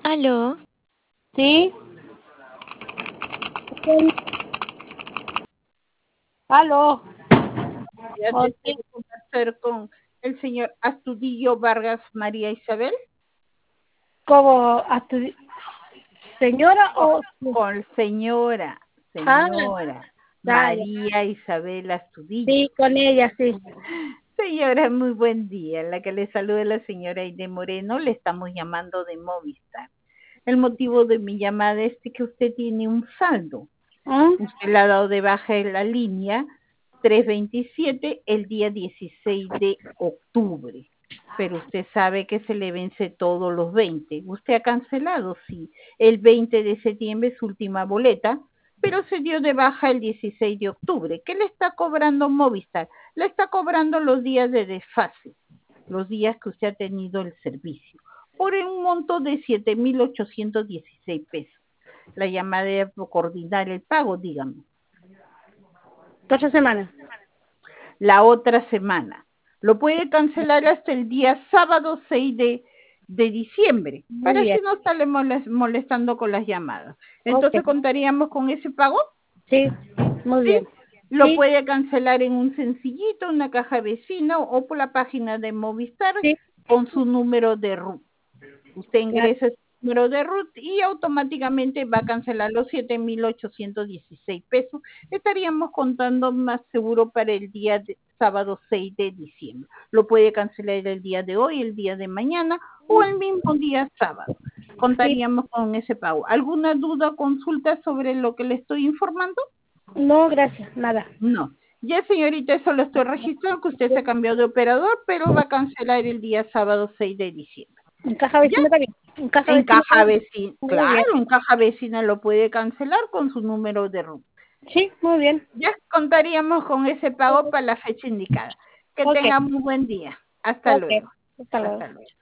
Aló, ¿Sí? ¿Aló? Ya ¿O deseo sí? conversar con el señor Astudillo Vargas María Isabel. ¿Como a tu señora Con, o...? con señora, Ah, señora dale. María Isabel Astudillo. Sí, con ella, sí. Señora, muy buen día. La que le saluda la señora Aide Moreno. Le estamos llamando de Movistar. El motivo de mi llamada es que usted tiene un saldo. ¿Ah? Usted le ha dado de baja en la línea 327 el día 16 de octubre. Pero usted sabe que se le vence todos los 20. Usted ha cancelado, sí, el 20 de septiembre es su última boleta, pero se dio de baja el 16 de octubre. ¿Qué le está cobrando Movistar? Le está cobrando los días de desfase, los días que usted ha tenido el servicio, por un monto de 7.816 pesos. La llamada es por coordinar el pago, dígame. 2 semanas. La otra semana. Lo puede cancelar hasta el día sábado 6 de diciembre, Muy para bien. así no estarle molestando con las llamadas. Ok. Entonces, ¿contaríamos con ese pago? Sí, muy Sí. bien. Lo Sí, puede cancelar en un sencillito, una caja vecina o por la página de Movistar sí, con su número de RUT. Usted claro. ingresa su número de RUT y automáticamente va a cancelar los 7.816 pesos. Estaríamos contando más seguro para el día de sábado 6 de diciembre. Lo puede cancelar el día de hoy, el día de mañana o el mismo día sábado. Sí. Contaríamos con ese pago. ¿Alguna duda o consulta sobre lo que le estoy informando? No, gracias, nada. No. Ya, señorita, eso lo estoy registrando, que usted se cambió de operador, pero va a cancelar el día sábado 6 de diciembre. En caja ¿Ya? vecina también. En caja En vecina caja también. vecina, Muy bien. claro, en caja vecina lo puede cancelar con su número de RUT. Sí, muy bien. Ya contaríamos con ese pago para la fecha indicada. Que Ok, tenga muy buen día. Hasta ok. luego. Hasta luego. Hasta luego.